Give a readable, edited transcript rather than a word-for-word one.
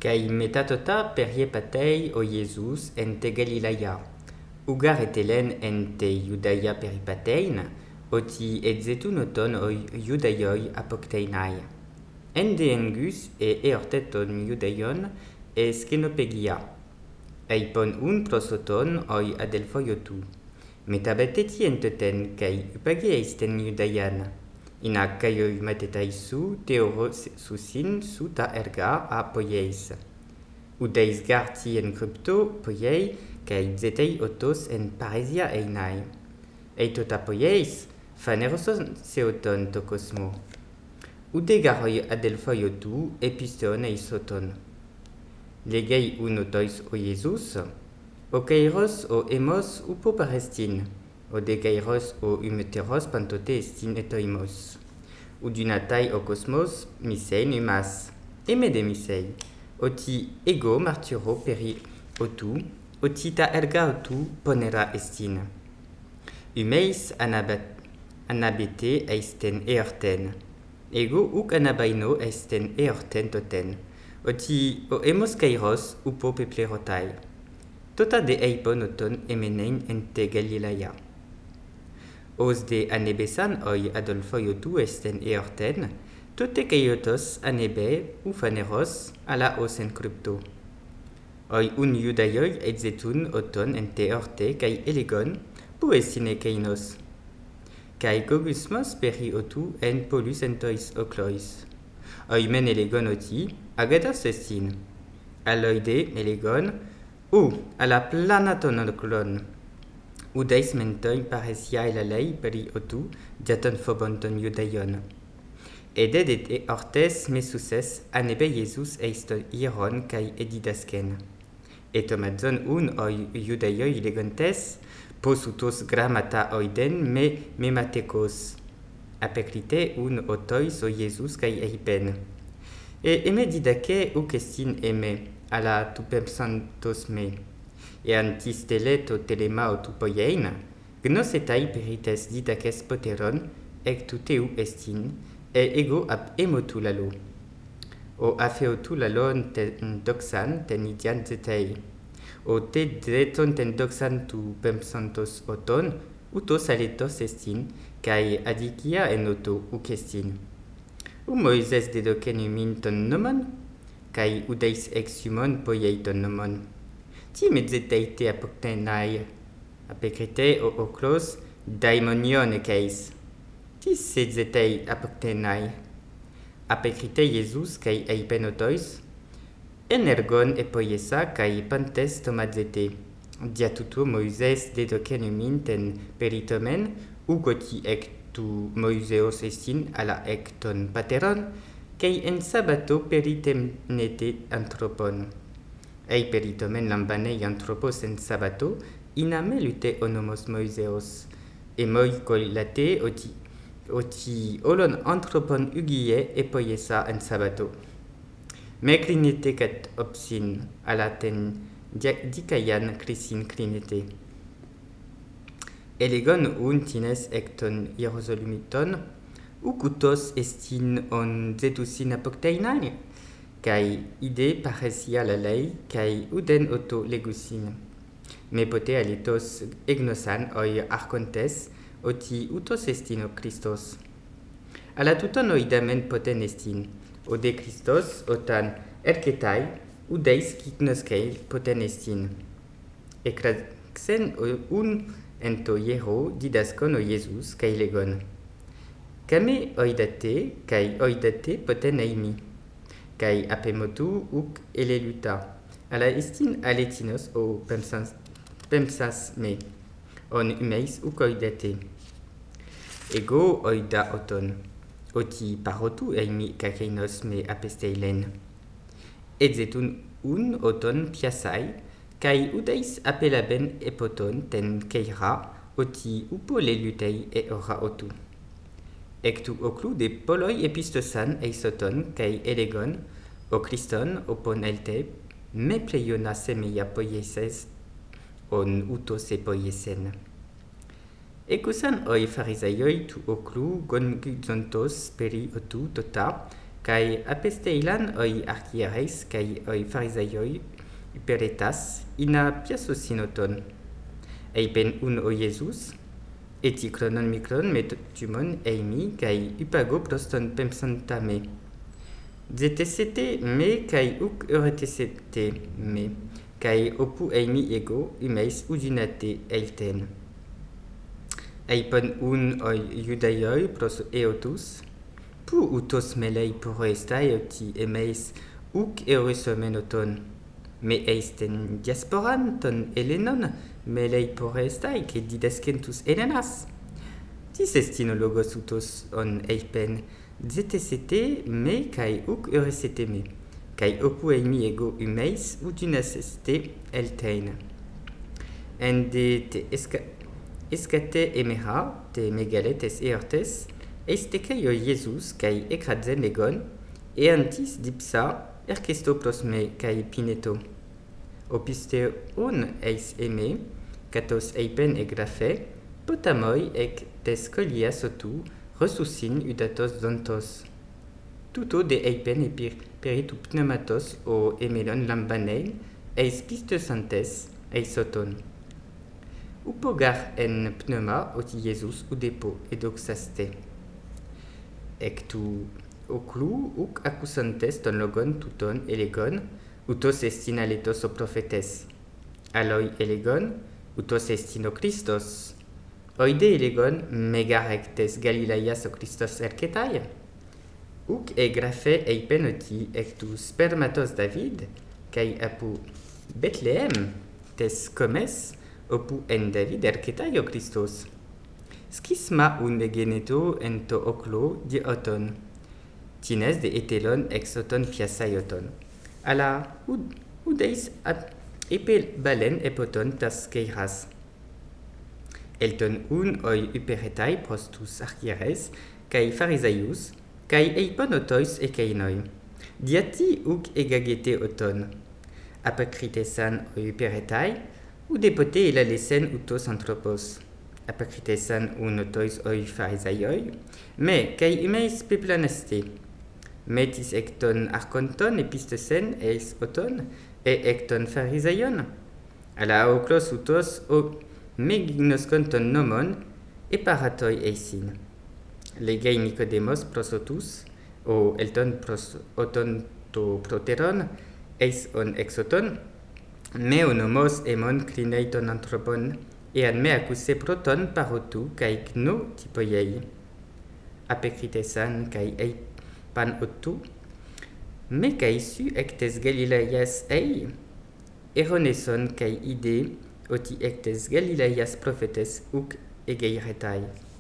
Kai metatota perie patei o Jesus en te Galilaia. Ugar etelen en te Judaia peripatein, oti etzetunoton o Judaioi apokteinai. Ende engus eorteton Judaion skenopegia. Eipon prosoton oi adelfoiotu. Metabeteti enteten kai upage eisten Judaian. Ina kaioi matetaisu teoro susin suta erga a poieis. Udeis garti en crypto poiei kai zetei otos en paresia einai. Eitota poieis faneroson seoton tokosmo. Ude garoi adelfoiotu episton eisoton. Legei unotois o Jesus, o kairos o emos upo parestin, o de kairos o umeteros pantote estin etoimos. Udunatai o cosmos misei numas, emede misei, oti ego marturo peri otu, oti ta erga otu ponera estin. Umeis anabete eisten eorten, ego uk anabaino eisten eorten toten, oti o emos kairos upo peplerotai. Tota de eipon oton emenein ente Galilaia. Os de anebesan oi adolfoiotu esten eorten, tote keiotos anebe ufaneros ala os en crypto. Oi judaioi etzetun oton ente orte kai elegon pu estine keinos. Kai gogusmos peri otu en polus entois oclois. Oi men elegon oti agados estin. Aloide elegon a la planaton oclon. Udeis mentoi paresia elalei peri otu diaton phobonton judaion. Edet et ortes mesuses anebe Jesus eiston hieron kai edidasken. Etomadzon oi judaioi legontes, posutos grammata oiden me mematekos. Apecrite otois o Jesus kai eipen. Eme didake estin eme, ala tupemsantos me. Antisteleto telema o tupoiein, gnosetai perites didakes poteron, ectuteu estin, ego ab emotu lalo. O afeotu lalon ten doxan ten idian zetei. O te dreton ten doxan tu pemsantos oton, utos aletos estin, kai adikia en oto ukestin. Moises dedoken umin ton nomon, kai udeis exumon poiei ton nomon. Ti medzeteite apoktenai, apecrite o oclos daimonion ekeis. Ti sedzetei apoktenai. Apecrite Jesus kai eipenotois, energon epoiesa kai pantes tomadzete. Diatutu Moises dedoken umin ten peritomen, ugoti tu Moiseos estin ala ton pateron, kai en sabato peritemnete anthropon. Ei peritomen lambanei anthropos en sabato, iname lute onomos Moiseos. Moi kolate oti olon anthropon ugie epoiesa en sabato. Meklinete kat opsin ala ten dikaian krisin klinete. Elegon tines ecton Hierosolumiton, ucutos estin on zetusin apokteinai, kai ide paresia la lei, kai uden oto legusin. Me pote alitos egnosan oi arcontes, oti utos estin o Christos. Ala tuton oidamen poten estin, o de Christos otan erketai, udeis kiknoskei poten estin. Ekraxen ento hiero didaskon o Jesus kai legon. Kame oidate kai oidate poten eimi. Kai apemotu uk eleluta. Ala estin aletinos o pemsas me. On umeis uk oidate. Ego oida oton. Oti parotu eimi kakeinos me apesteilen. Edzetun oton piasai, kai udeis apelaben epoton ten keira, oti upo lelutei ora otu. Ectu oclu de poloi epistosan eisoton kai elegon, o Christon opon elte, me pleiona semeia poieses, on utos e poiesen. Ekusan oi farisaioi tu oclu gongudzontos peri otu tota, kai apesteilan oi archieres kai oi farisaioi hyperetas ina piasosinoton. Eipen un o Jesus, etikronon mikron metumon eimi kai upago proston pemsantame. Zetesete me kai uk euretesete me, kai opu eimi ego umeis udinate eilten. Eipon un oi judaioi pros eotus, pu utos melei puroestai oti emeis uk eurusomenoton. Me eisten diasporan ton elenon melei puroestai ke didescentus elenas. Tis estinologos utos on eipen, zetesete me kai uk euresete me, kai opu eimi ego umeis udinaseste eltein. En de te escate emera te megaletes eortes, eistekei o Jesus kai ekradzen legon, eantis dipsa erkestoplos me kai pineto. Opiste un eis eme, katos eipen egrafe, potamoi ek tes colia sotu, resusin udatos zontos. Tuto de eipen peritu pneumatos o emelon lambanein, eis pistosantes, eisoton. Upogar en pneuma oti Jesus udepo edoxaste. Ectu oclu uk accusantes ton logon tuton elegon, utos estinaletos o profetes. Aloi elegon, utos estino Christos. Oide elegon megarectes Galilaias o Christos erketai. Uk egrafe eipen oti ectu spermatos David, kai apu Bethlehem tes comes, opu en David erketai o Christos. Schisma un geneto ento oclo di oton. Tines de etelon ex oton fiasaioton. Ala udeis epel balen epoton tas keiras. Elton un oi uperetai prostus archieres, kai farisaius, kai eipon otois ekeinoi. Diati uk egagete oton. Apacritesan oi uperetai, ou depote la lesen utos anthropos. Apacritesan un otois oi farisaioi, me kai umeis peplanaste. Metis ecton archonton epistesen eis oton, e ecton farisaion. Ala oclos utos o megignosconton nomon, e paratoi eisin. Legei Nicodemos prosotus, o elton oton to proteron, eis on exoton, me onomos emon clineiton anthropon, ean me accuse proton parotu kai gno typoiei. Apecritesan kai ei pan otu, me kai su ectes Galilaias ei, eroneson kai ide oti ectes Galilaias profetes uk egeiretai.